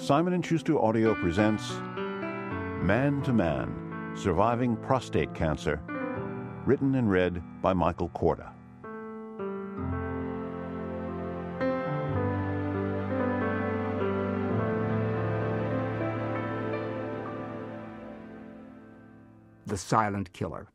Simon & Schuster Audio presents Man to Man, Surviving Prostate Cancer, written and read by Michael Korda. The Silent Killer.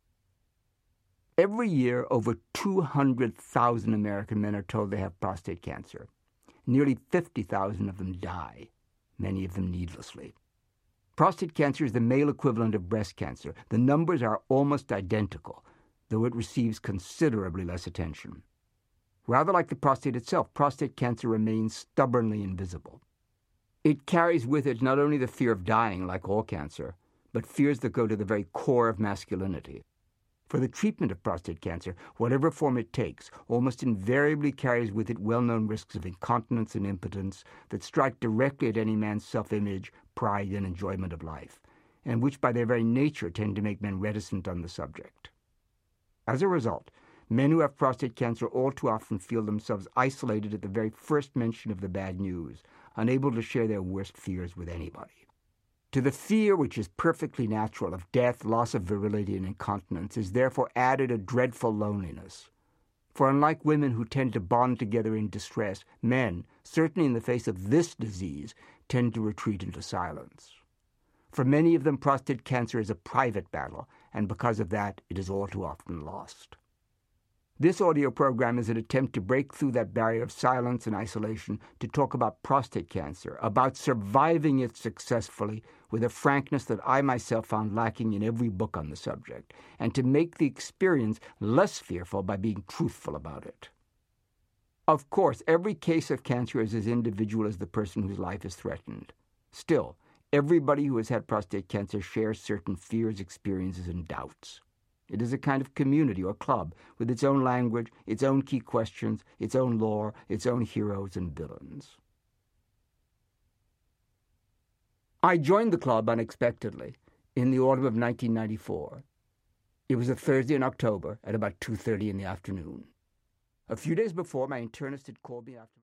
Every year, over 200,000 American men are told they have prostate cancer. Nearly 50,000 of them die, many of them needlessly. Prostate cancer is the male equivalent of breast cancer. The numbers are almost identical, though it receives considerably less attention. Rather like the prostate itself, prostate cancer remains stubbornly invisible. It carries with it not only the fear of dying, like all cancer, but fears that go to the very core of masculinity. For the treatment of prostate cancer, whatever form it takes, almost invariably carries with it well-known risks of incontinence and impotence that strike directly at any man's self-image, pride, and enjoyment of life, and which by their very nature tend to make men reticent on the subject. As a result, men who have prostate cancer all too often feel themselves isolated at the very first mention of the bad news, unable to share their worst fears with anybody. To the fear, which is perfectly natural, of death, loss of virility, and incontinence, is therefore added a dreadful loneliness. For unlike women who tend to bond together in distress, men, certainly in the face of this disease, tend to retreat into silence. For many of them, prostate cancer is a private battle, and because of that, it is all too often lost. This audio program is an attempt to break through that barrier of silence and isolation to talk about prostate cancer, about surviving it successfully with a frankness that I myself found lacking in every book on the subject, and to make the experience less fearful by being truthful about it. Of course, every case of cancer is as individual as the person whose life is threatened. Still, everybody who has had prostate cancer shares certain fears, experiences, and doubts. It is a kind of community or club with its own language, its own key questions, its own lore, its own heroes and villains. I joined the club unexpectedly in the autumn of 1994. It was a Thursday in October at about 2:30 in the afternoon. A few days before, my internist had called me after